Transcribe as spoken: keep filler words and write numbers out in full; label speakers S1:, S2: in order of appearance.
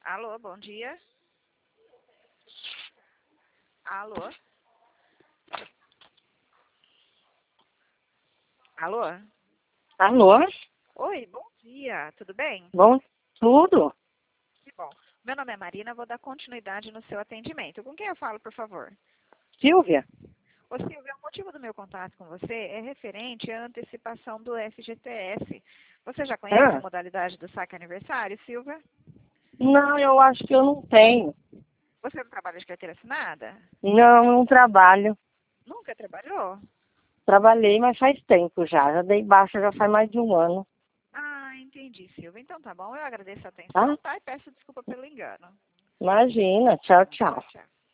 S1: Alô, bom dia. Alô? Alô?
S2: Alô?
S1: Oi, bom dia, tudo bem?
S2: Bom, tudo?
S1: Que bom. Meu nome é Marina, vou dar continuidade no seu atendimento. Com quem eu falo, por favor?
S2: Silvia?
S1: Ô Silvia, o motivo do meu contato com você é referente à antecipação do F G T S. Você já conhece a
S2: Ah,
S1: modalidade do saque aniversário, Silvia?
S2: não, eu acho que eu não tenho.
S1: Você não trabalha de carteira assinada?
S2: Não, não trabalho.
S1: Nunca trabalhou?
S2: Trabalhei, mas faz tempo já. Já dei baixa, já faz mais de um ano.
S1: Ah, entendi, Silvia. Então tá bom, eu agradeço a
S2: Tá?
S1: atenção, tá? E peço desculpa pelo engano.
S2: Imagina. Tchau,
S1: Tchau,
S2: tchau.
S1: tchau.